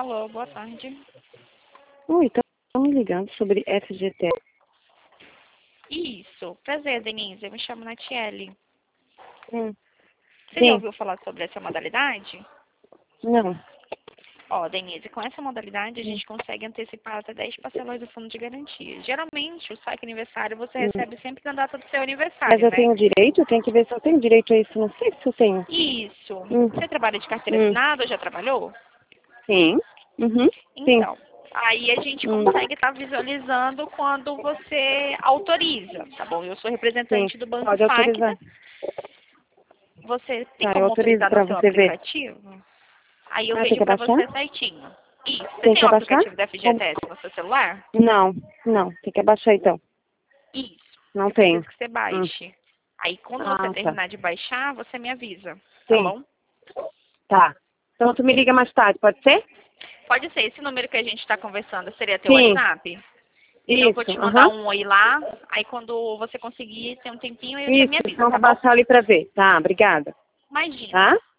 Alô, boa tarde. Oi, estamos ligando sobre FGTS. Isso, prazer, Denise. Eu me chamo Natiele. Hum. Você já Sim. ouviu falar sobre essa modalidade? Não. Ó, Denise, com essa modalidade a gente consegue antecipar até 10 parcelas do fundo de garantia. Geralmente, o saque aniversário você recebe sempre na data do seu Mas aniversário, eu né? tenho direito? Eu tenho que ver se eu tenho direito a isso. Não sei se eu tenho. Isso. Hum. Você trabalha de carteira Hum. assinada ou já trabalhou? Sim. Uhum. Sim. Então, aí a gente Hum. consegue estar visualizando quando você autoriza, tá bom? Eu sou Sim. representante do Banco Pode autorizar. Facta. Você tem Tá, eu como autorizo autorizar no pra seu você ver. aplicativo? Aí eu Ah, tem vejo que pra abaixar? você certinho. Isso. Você Tem tem que o abaixar? aplicativo da Como? FGTS no seu celular? Não. Não. Tem que abaixar então. Isso. Não Eu tenho. preciso que você Hum. baixe. Aí quando você Ah, tá. terminar de baixar, você me avisa, tá Sim. bom? Tá. Então tu me liga mais tarde, pode ser? Pode ser. Esse número que a gente está conversando seria teu Sim. WhatsApp? Então eu vou Isso. te mandar Aham. um oi lá. Aí quando você conseguir ter um tempinho, aí você Isso. me avisa, Então tá vou bom? baixar ali pra ver. Tá, obrigada. Imagina. Tá?